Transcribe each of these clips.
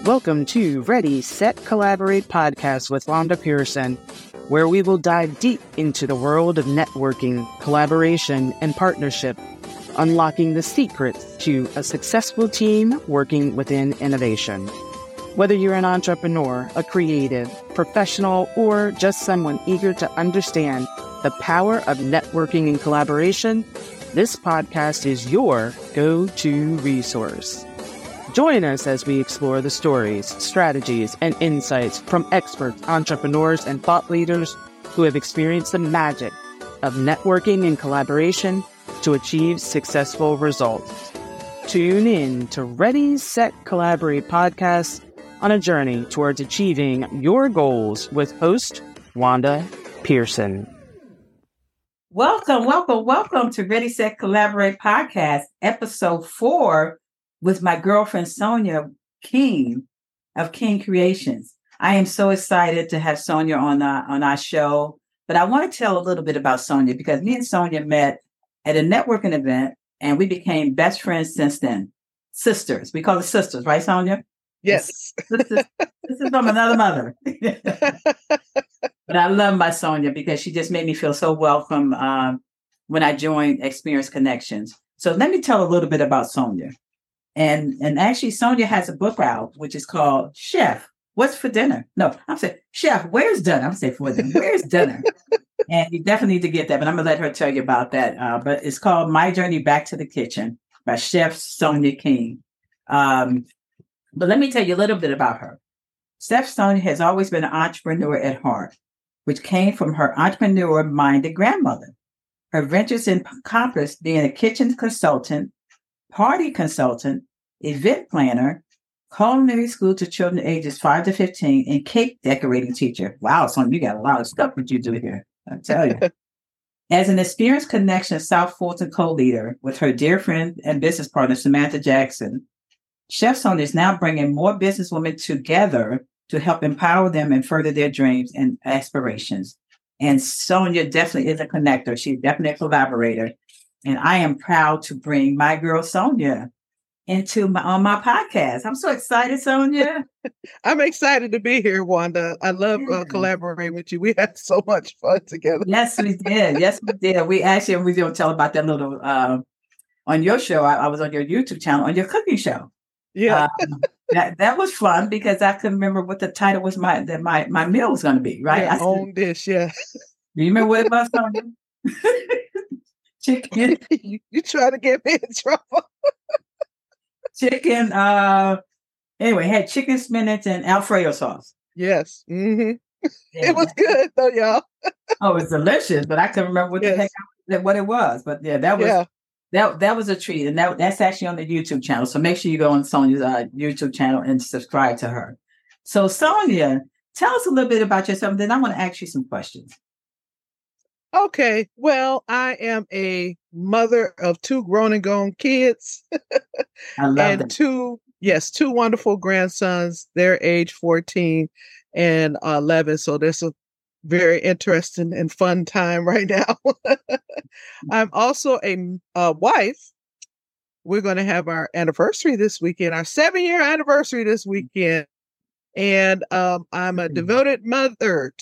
Welcome to Ready, Set, Collaborate podcast with Wanda Pearson, where we will dive deep into the world of networking, collaboration, and partnership, unlocking the secrets to a successful team working within innovation. Whether you're an entrepreneur, a creative, professional, or just someone eager to understand the power of networking and collaboration, this podcast is your go-to resource. Join us as we explore the stories, strategies, and insights from experts, entrepreneurs, and thought leaders who have experienced the magic of networking and collaboration to achieve successful results. Tune in to Ready, Set, Collaborate podcast on a journey towards achieving your goals with host Wanda Pearson. Welcome to Ready, Set, Collaborate podcast, episode 4, with my girlfriend Sonia King of King Creations. I am so excited to have Sonia on our show, but I want to tell a little bit about Sonia because me and Sonia met at a networking event and we became best friends since then. Sisters. We call it sisters, right, Sonia? Yes. This is from another mother. But I love my Sonia because she just made me feel so welcome when I joined Experience Connections. So let me tell a little bit about Sonia. And actually, Sonia has a book out, which is called Chef, What's for Dinner? No, I'm saying, Chef, where's dinner? I'm saying for dinner. Where's dinner? And you definitely need to get that, but I'm going to let her tell you about that. But it's called My Journey Back to the Kitchen by Chef Sonia King. But let me tell you a little bit about her. Chef Sonia has always been an entrepreneur at heart, which came from her entrepreneur-minded grandmother. Her ventures encompassed being a kitchen consultant, party consultant, event planner, culinary school to children ages 5 to 15, and cake decorating teacher. Wow, Sonia, you got a lot of stuff that you do here, I tell you. As an Experience Connection South Fulton co-leader with her dear friend and business partner, Samantha Jackson, Chef Sonia is now bringing more businesswomen together to help empower them and further their dreams and aspirations. And Sonia definitely is a connector. She's definitely a collaborator. And I am proud to bring my girl Sonia on my podcast. I'm so excited, Sonia. I'm excited to be here, Wanda. I love collaborating with you. We had so much fun together. Yes, we did. We don't tell about that little on your show. I was on your YouTube channel, on your cooking show. Yeah. That was fun because I couldn't remember what the title was my meal was going to be, right? Yeah, own dish, yeah. Do you remember what it was, Sonia? Chicken. You try to get me in trouble. Chicken. Anyway, had chicken, spinach, and Alfredo sauce. Yes. Mm-hmm. Yeah. It was good though, y'all. Oh, it's delicious, but I couldn't remember what it was. But yeah, that was a treat, and that's actually on the YouTube channel. So make sure you go on Sonia's YouTube channel and subscribe to her. So Sonia, tell us a little bit about yourself. Then I want to ask you some questions. Okay. Well, I am a mother of 2 grown and gone kids. I love and that. 2 wonderful grandsons. They're age 14 and 11. So there's a very interesting and fun time right now. I'm also a wife. We're going to have our anniversary this weekend, our 7-year anniversary this weekend. And I'm a devoted mother.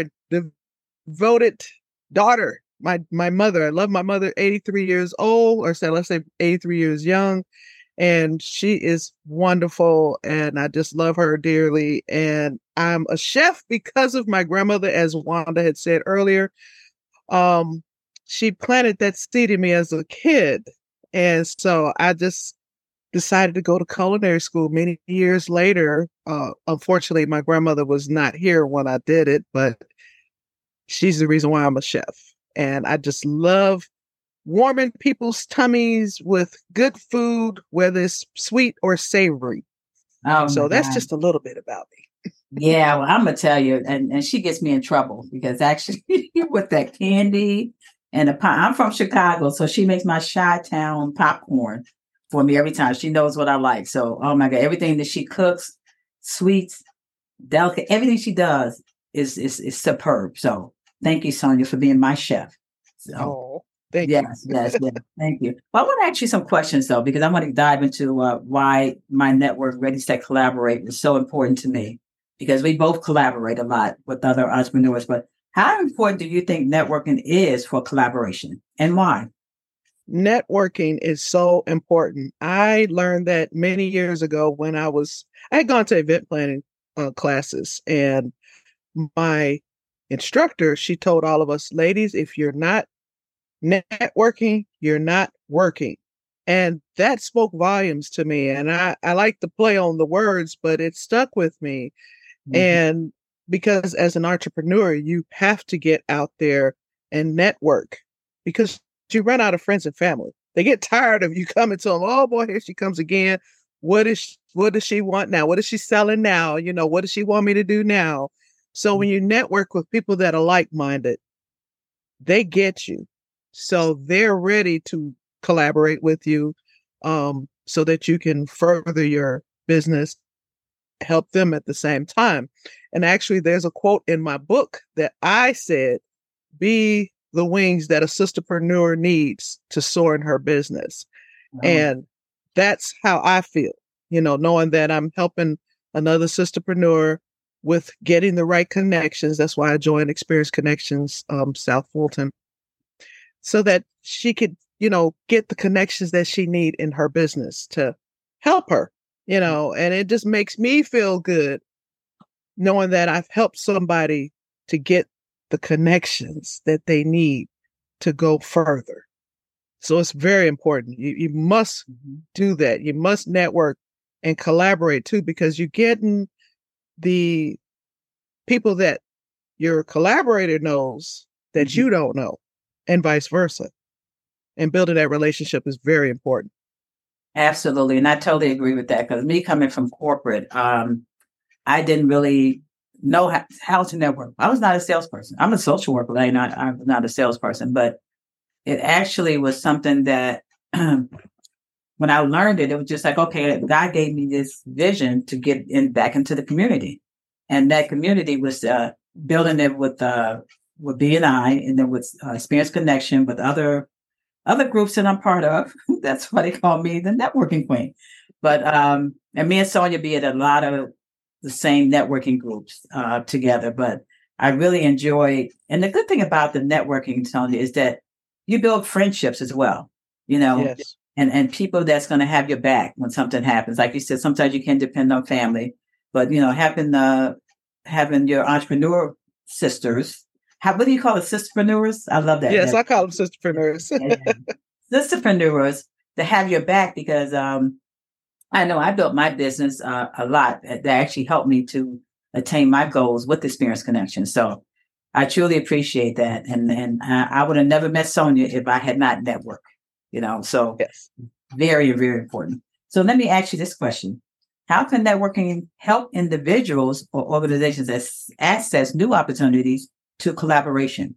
Devoted daughter. My mother. I love my mother, 83 years old, or let's say 83 years young. And she is wonderful. And I just love her dearly. And I'm a chef because of my grandmother, as Wanda had said earlier. She planted that seed in me as a kid. And so I just decided to go to culinary school many years later. Unfortunately, my grandmother was not here when I did it, but she's the reason why I'm a chef. And I just love warming people's tummies with good food, whether it's sweet or savory. So that's just a little bit about me. Yeah, well, I'm going to tell you, and she gets me in trouble because actually with that candy and the pie, I'm from Chicago, so she makes my Chi-Town popcorn for me every time. She knows what I like. So, oh my God, everything that she cooks, sweets, delicate, everything she does is superb. So thank you, Sonia, for being my chef. So, Thank you. Yes, yes, yes. Thank you. Well, I want to ask you some questions though, because I want to dive into why my network, Ready Set Collaborate, is so important to me. Because we both collaborate a lot with other entrepreneurs. But how important do you think networking is for collaboration, and why? Networking is so important. I learned that many years ago when I had gone to event planning classes, and my instructor, she told all of us, ladies, if you're not networking, you're not working. And that spoke volumes to me. And I like to play on the words, but it stuck with me. Mhm. And because as an entrepreneur, you have to get out there and network because you run out of friends and family. They get tired of you coming to them. Oh boy, here she comes again. What does she want now? What is she selling now? What does she want me to do now? So when you network with people that are like-minded, they get you. So they're ready to collaborate with you, so that you can further your business, help them at the same time. And actually, there's a quote in my book that I said, be the wings that a sisterpreneur needs to soar in her business. Wow. And that's how I feel, knowing that I'm helping another sisterpreneur with getting the right connections. That's why I joined Experience Connections, South Fulton, so that she could, get the connections that she need in her business to help her, and it just makes me feel good knowing that I've helped somebody to get the connections that they need to go further. So it's very important. You must do that. You must network and collaborate too, because you're getting the people that your collaborator knows that you don't know, and vice versa. And building that relationship is very important. Absolutely. And I totally agree with that, because me coming from corporate, I didn't really know how to network. I was not a salesperson. I'm a social worker, but I'm not a salesperson. But it actually was something that when I learned it, it was just like, okay, God gave me this vision to get back into the community. And that community was building it with BNI, and then with Experience Connection, with other groups that I'm part of. That's why they call me the networking queen. But and me and Sonia be at a lot of the same networking groups together. But I really enjoy, and the good thing about the networking, Sonia, is that you build friendships as well. Yes. And people that's going to have your back when something happens. Like you said, sometimes you can depend on family, but having your entrepreneur sisters. What do you call it? Sisterpreneurs? I love that. Yes, I call them sisterpreneurs. Sisterpreneurs to have your back, because I know I built my business a lot that actually helped me to attain my goals with Experience Connection. So I truly appreciate that. And I would have never met Sonia if I had not networked, so yes. Very, very important. So let me ask you this question. How can networking help individuals or organizations access new opportunities to collaboration?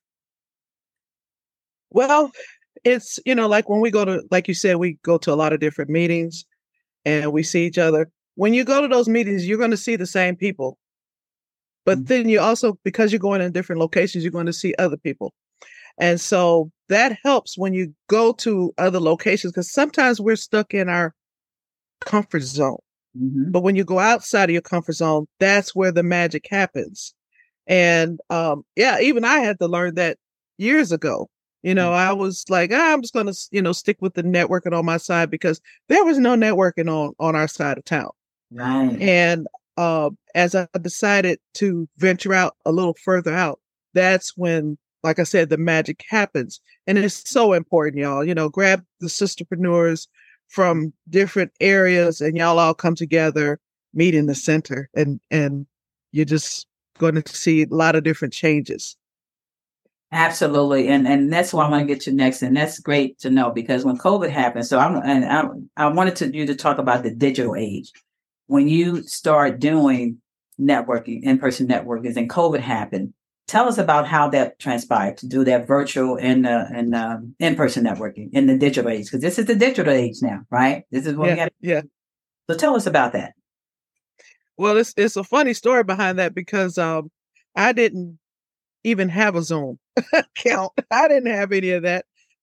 Well, it's, like when we go to, like you said, we go to a lot of different meetings and we see each other. When you go to those meetings, you're going to see the same people. But then you also, because you're going in different locations, you're going to see other people. And so that helps when you go to other locations, because sometimes we're stuck in our comfort zone. Mm-hmm. But when you go outside of your comfort zone, that's where the magic happens. And even I had to learn that years ago. I was like, I'm just going to, stick with the networking on my side, because there was no networking on our side of town. Right. And as I decided to venture out a little further out, that's when, like I said, the magic happens. And it's so important, y'all, grab the sisterpreneurs from different areas and y'all all come together, meet in the center, and you're just going to see a lot of different changes. Absolutely. And that's what I want to get to next. And that's great to know, because when COVID happened, so I wanted you to talk about the digital age. When you start doing networking, in-person networking, and COVID happened, tell us about how that transpired to do that virtual and in-person networking in the digital age, because this is the digital age now, right? This is what we got. Yeah. So tell us about that. Well, it's a funny story behind that, because I didn't even have a Zoom account. I didn't have any of that.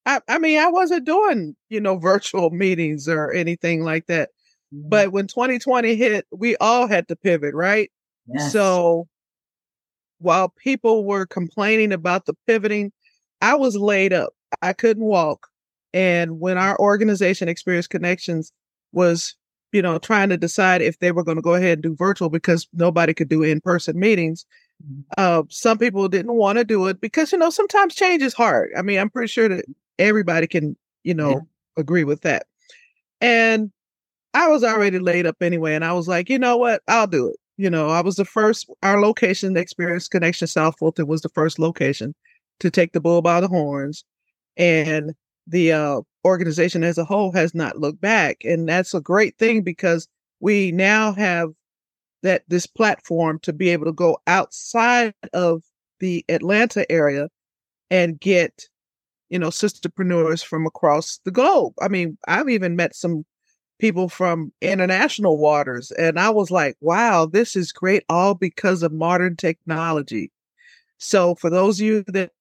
I mean, I wasn't doing, virtual meetings or anything like that. Mhm. But when 2020 hit, we all had to pivot, right? Yes. So while people were complaining about the pivoting, I was laid up. I couldn't walk. And when our organization, Experience Connections, was, trying to decide if they were going to go ahead and do virtual because nobody could do in-person meetings, Mhm. some people didn't want to do it because, sometimes change is hard. I mean, I'm pretty sure that everybody can, Yeah. agree with that. And I was already laid up anyway. And I was like, you know what? I'll do it. I was the first, our location, Experience Connection South Fulton, was the first location to take the bull by the horns. And the organization as a whole has not looked back. And that's a great thing because we now have this platform to be able to go outside of the Atlanta area and get, sisterpreneurs from across the globe. I mean, I've even met some people from international waters, and I was like, wow, this is great, all because of modern technology. So for those of you that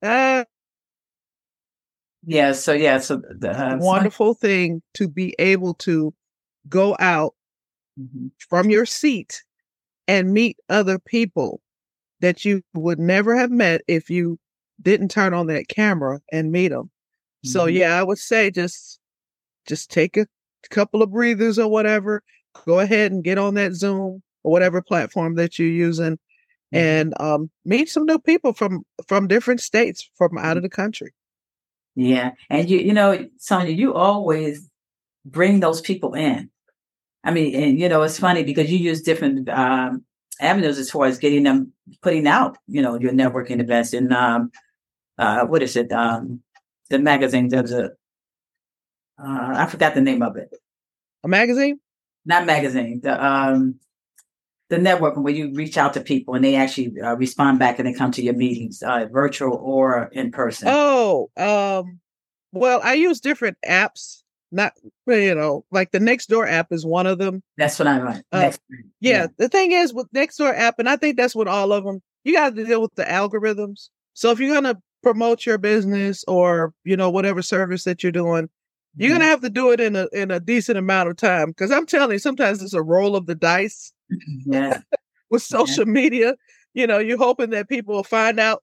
Yeah. So yeah. So the wonderful thing to be able to go out Mhm. from your seat and meet other people that you would never have met if you didn't turn on that camera and meet them. So Mhm. yeah, I would say just take a couple of breathers or whatever. Go ahead and get on that Zoom or whatever platform that you're using, Mhm. and meet some new people from different states from out of the country. Yeah. And Sonia, you always bring those people in. I mean, and it's funny because you use different avenues as far as getting them, putting out, your networking events in what is it? The magazine. There's I forgot the name of it. A magazine? Not magazine. The networking where you reach out to people and they actually respond back and they come to your meetings, virtual or in person. Oh, well, I use different apps. Not, like the Nextdoor app is one of them. That's what I want. Uh, Next. yeah, Yeah. the thing is with Nextdoor app, and I think that's with all of them, you got to deal with the algorithms. So if you're gonna promote your business or whatever service that you're doing, you're Mhm. gonna have to do it in a decent amount of time. Because I'm telling you, sometimes it's a roll of the dice Yes. with Yes. social media. You're hoping that people will find out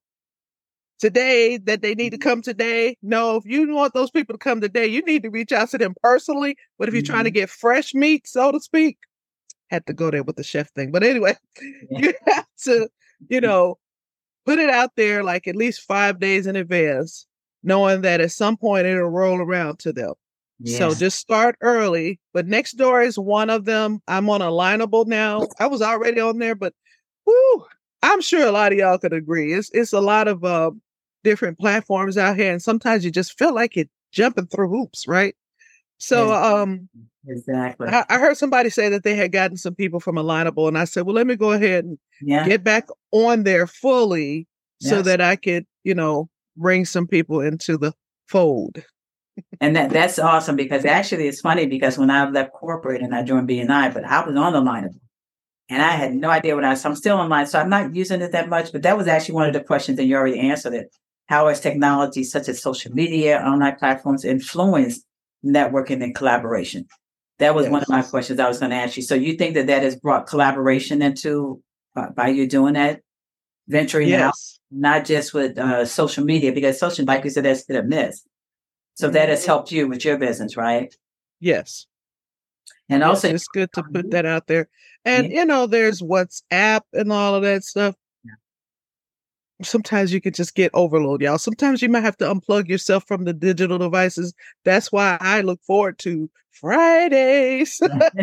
today that they need to come today. No, if you want those people to come today, you need to reach out to them personally. But if you're trying to Mhm. get fresh meat, so to speak, had to go there with the chef thing. But anyway, Yeah. you have to, you know, put it out there like at least 5 days in advance, knowing that at some point it'll roll around to them. So Yeah. just start early. But Nextdoor is one of them. I'm on Alignable now. I was already on there, but whoo, I'm sure a lot of y'all could agree. It's a lot of different platforms out here, and sometimes you just feel like you're jumping through hoops, right? So Exactly. I heard somebody say that they had gotten some people from Alignable, and I said, well, let me go ahead and Yeah. get back on there fully so Yes. that I could, bring some people into the fold. And that's awesome because actually it's funny because when I left corporate and I joined BNI, but I was on the line and I had no idea what so I'm still online. So I'm not using it that much, but that was actually one of the questions and you already answered it. How has technology such as social media, online platforms influenced networking and collaboration? That was one of my Yes. questions I was going to ask you. So you think that has brought collaboration into by you doing that, venturing out, Yes. not just with social media, because social, like you said, that's hit or miss. So that has helped you with your business, right? Yes. And Yes, also, it's good to put that out there. And, yeah, there's WhatsApp and all of that stuff. Sometimes you can just get overload, y'all. Sometimes you might have to unplug yourself from the digital devices. That's why I look forward to Fridays.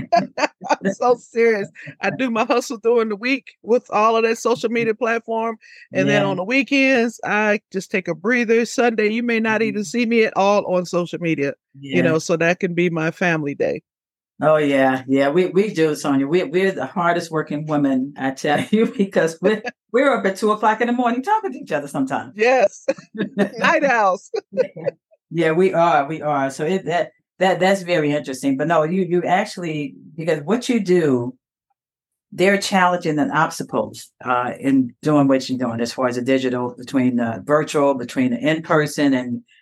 I'm so serious. I do my hustle during the week with all of that social media platform. And then yeah. on the weekends, I just take a breather. Sunday, you may not even see me at all on social media, Yeah. so that can be my family day. Oh yeah, yeah. We do, Sonia. We're the hardest working women, I tell you, because we're up at 2 o'clock in the morning talking to each other sometimes. Yes. Night owls. Yeah, we are. We are. So that's very interesting. But no, you actually, because what you do, there are challenges and obstacles in doing what you're doing as far as the digital, between the virtual, between the in person, and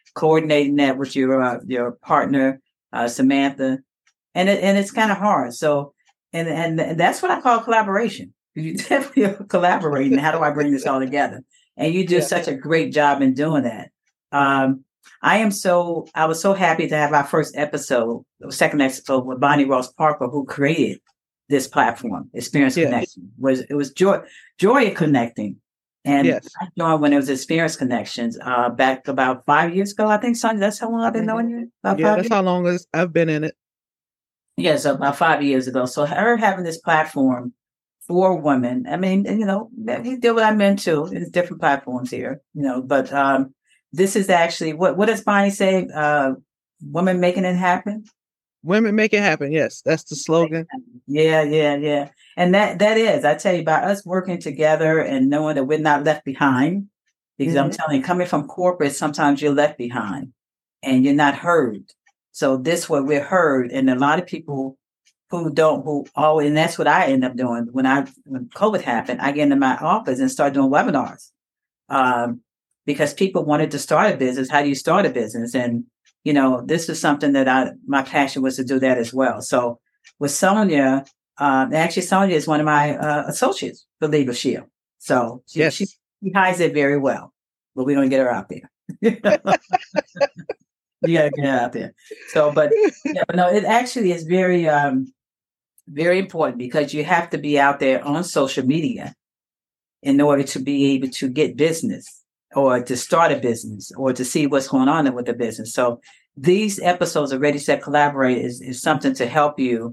coordinating that with your partner, Samantha, and it's kind of hard. So, and that's what I call collaboration. You definitely are collaborating. How do I bring this all together? And you do such a great job in doing that. I was so happy to have our first episode, the second episode with Bonnie Ross Parker, who created this platform, Experience Connection. It was joy of connecting. And I joined when it was Experience Connections back about 5 years ago. I think, Sonia, that's how long I've been knowing you? That's how long I've been in it. Yeah, so about 5 years ago. So her having this platform for women, I mean, he did what I meant to. There's different platforms here, but this is actually, what does Bonnie say? Women making it happen? Women make it happen. Yes, that's the slogan. Yeah. And that is, I tell you, by us working together and knowing that we're not left behind, because I'm telling you, coming from corporate, sometimes you're left behind and you're not heard. So this way we're heard. And a lot of people and that's what I end up doing. When COVID happened, I get into my office and start doing webinars because people wanted to start a business. How do you start a business? And this is something that my passion was to do that as well. So with Sonia, actually Sonia is one of my associates for Legal Shield. So she hides it very well, but we don't get her out there. You gotta get her out there. So, but no, it actually is very, very important because you have to be out there on social media in order to be able to get business or to start a business or to see what's going on with the business. So these episodes of Ready, Set, Collaborate is something to help you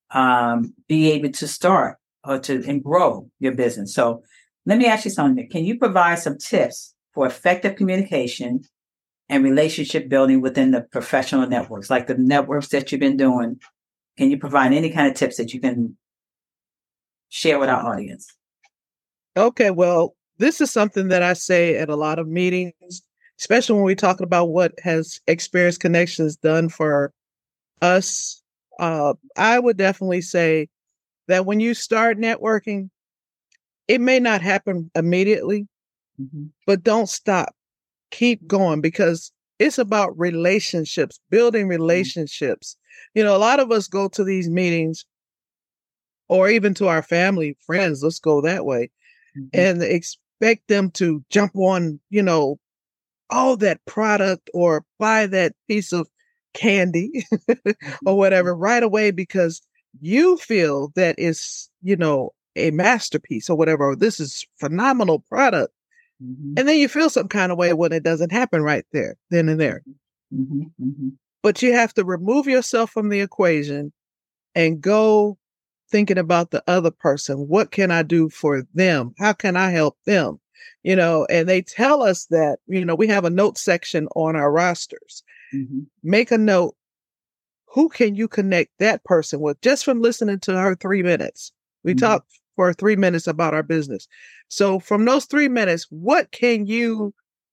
be able to start and grow your business. So let me ask you something. Can you provide some tips for effective communication and relationship building within the professional networks, like the networks that you've been doing? Can you provide any kind of tips that you can share with our audience? Okay, well, this is something that I say at a lot of meetings, especially when we're talking about what has Experience Connections done for us. I would definitely say that when you start networking, it may not happen immediately, but don't stop. Keep going because it's about relationships, building relationships. A lot of us go to these meetings or even to our family, friends, let's go that way, and expect them to jump on, that product or buy that piece of candy or whatever right away because you feel that it's, a masterpiece or whatever, or this is phenomenal product. And then you feel some kind of way when it doesn't happen right there, then and there. But you have to remove yourself from the equation and go thinking about the other person. What can I do for them? How can I help them? And they tell us that, we have a note section on our rosters. Make a note. Who can you connect that person with just from listening to her 3 minutes? We talked for 3 minutes about our business. So from those 3 minutes, what can you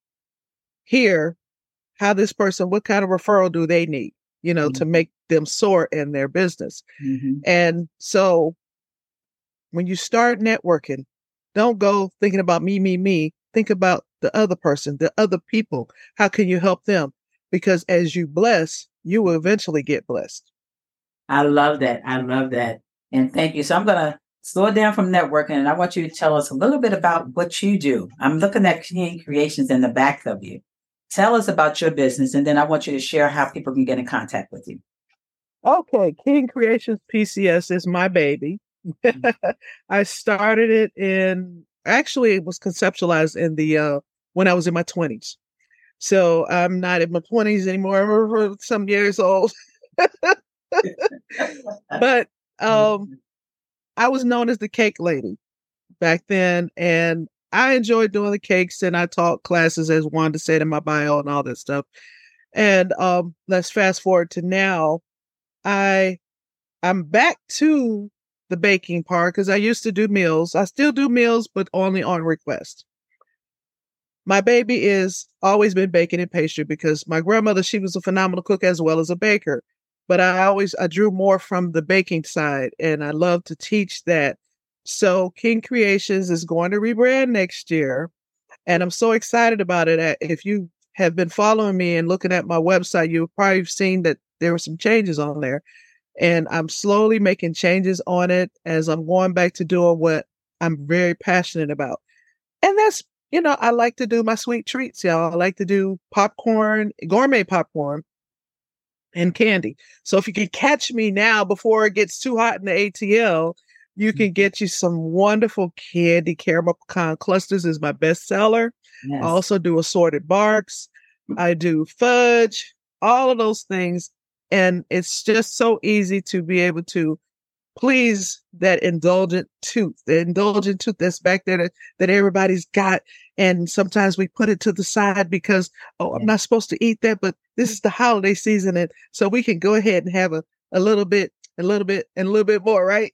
hear how this person, what kind of referral do they need, to make them soar in their business? And so when you start networking, don't go thinking about me. Think about the other person, the other people. How can you help them? Because as you bless, you will eventually get blessed. I love that. And thank you. So I'm going to slow it down from networking, and I want you to tell us a little bit about what you do. I'm looking at King Creations in the back of you. Tell us about your business, and then I want you to share how people can get in contact with you. Okay, King Creations PCS is my baby. I started it it was conceptualized in when I was in my 20s. So I'm not in my 20s anymore. I'm some years old. But I was known as the cake lady back then, and I enjoyed doing the cakes, and I taught classes, as Wanda said in my bio, and all that stuff. And let's fast forward to now. I'm back to the baking part because I used to do meals. I still do meals, but only on request. My baby is always been baking and pastry because my grandmother, she was a phenomenal cook as well as a baker. But I drew more from the baking side, and I love to teach that. So King Creations is going to rebrand next year, and I'm so excited about it. If you have been following me and looking at my website, you've probably seen that there were some changes on there. And I'm slowly making changes on it as I'm going back to doing what I'm very passionate about. And that's, I like to do my sweet treats, y'all. I like to do popcorn, gourmet popcorn, and candy. So if you can catch me now before it gets too hot in the ATL, you can get you some wonderful candy. Caramel pecan clusters is my best seller. Yes. I also do assorted barks. I do fudge, all of those things. And it's just so easy to be able to please that indulgent tooth, the indulgent tooth that's back there that everybody's got. And sometimes we put it to the side because, I'm not supposed to eat that, but this is the holiday season. And so we can go ahead and have a little bit, and a little bit more, right?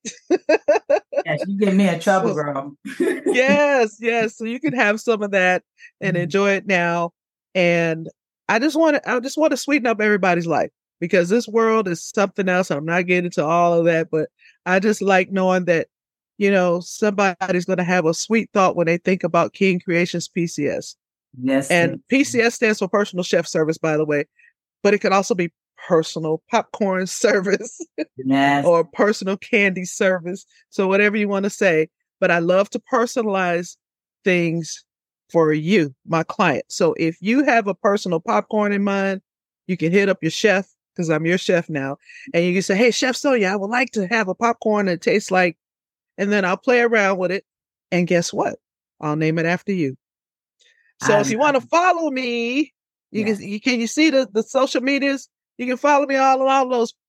Yes, you get me in trouble, girl. Yes. So you can have some of that and enjoy it now. And I just want to sweeten up everybody's life, because this world is something else. I'm not getting into all of that, but I just like knowing that, somebody's going to have a sweet thought when they think about King Creations PCS. Yes. And PCS stands for Personal Chef Service, by the way, but it could also be personal popcorn service or personal candy service. So whatever you want to say, but I love to personalize things for you, my client. So if you have a personal popcorn in mind, you can hit up your chef, because I'm your chef now. And you can say, hey, Chef Sonia, I would like to have a popcorn that tastes like, and then I'll play around with it. And guess what? I'll name it after you. So if you want to follow me, can you see the social medias? You can follow me on all of those.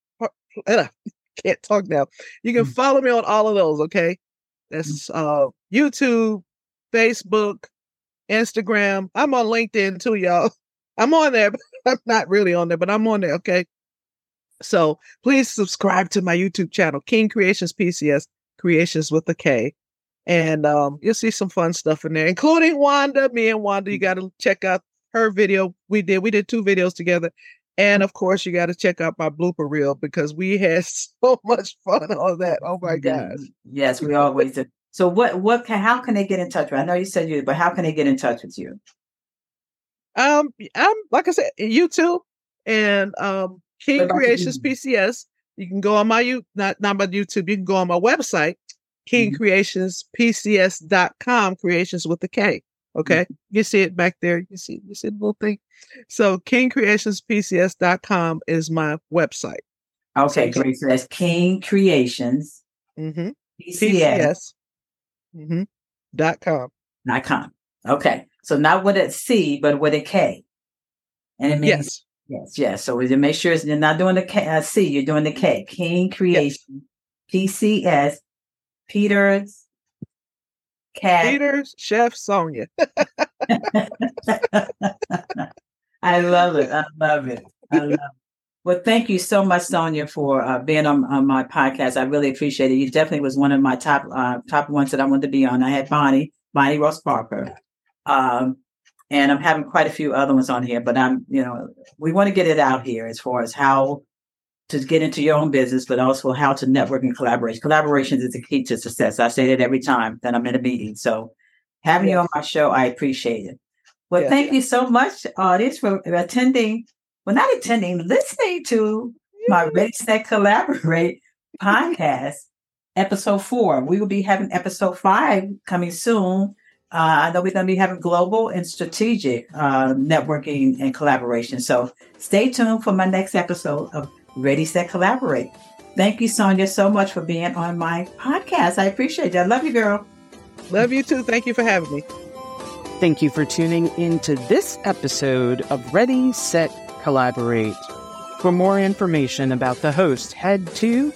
Can't talk now. You can follow me on all of those. Okay. That's YouTube, Facebook, Instagram. I'm on LinkedIn too, y'all. I'm on there, but I'm not really on there, but I'm on there. Okay. So please subscribe to my YouTube channel, King Creations PCS, Creations with a K. And you'll see some fun stuff in there, including Wanda. Me and Wanda, you got to check out her video. We did 2 videos together. And of course, you got to check out my blooper reel, because we had so much fun on that. Oh my gosh. Yes, we always do. So how can they get in touch with you? I know you said you, but how can they get in touch with you? I'm like I said, YouTube and King Creations PCS. You can go on my not my YouTube. You can go on my website, kingcreationspcs.com, creations with a K. Okay. You see it back there. You see the little thing. So kingcreationspcs.com is my website. Okay, great. So that's King Creations PCS. .com. Okay. So not with a C, but with a K. And it means yes. So we make sure you're not doing the C, you're doing the K. King Creation PCS Peters Chef Sonia. I love it. Well, thank you so much, Sonia, for being on my podcast. I really appreciate it. You definitely was one of my top ones that I wanted to be on. I had Bonnie Ross Parker. And I'm having quite a few other ones on here, but we want to get it out here as far as how to get into your own business, but also how to network and collaborate. Collaboration is the key to success. I say that every time that I'm in a meeting. So having you on my show, I appreciate it. Well, thank you so much, audience, for listening to my Ready, Set, Collaborate podcast, episode 4. We will be having episode 5 coming soon. I know we're going to be having global and strategic networking and collaboration. So stay tuned for my next episode of Ready, Set, Collaborate. Thank you, Sonia, so much for being on my podcast. I appreciate it. I love you, girl. Love you too. Thank you for having me. Thank you for tuning into this episode of Ready, Set, Collaborate. For more information about the host, head to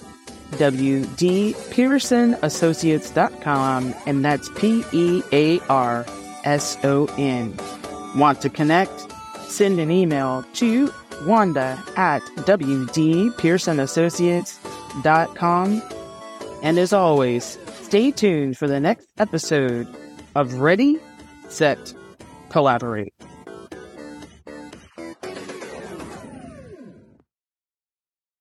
wdpearsonassociates.com, and that's PEARSON. Want to connect? Send an email to wanda@wdpearsonassociates.com. And as always, stay tuned for the next episode of Ready, Set, Collaborate.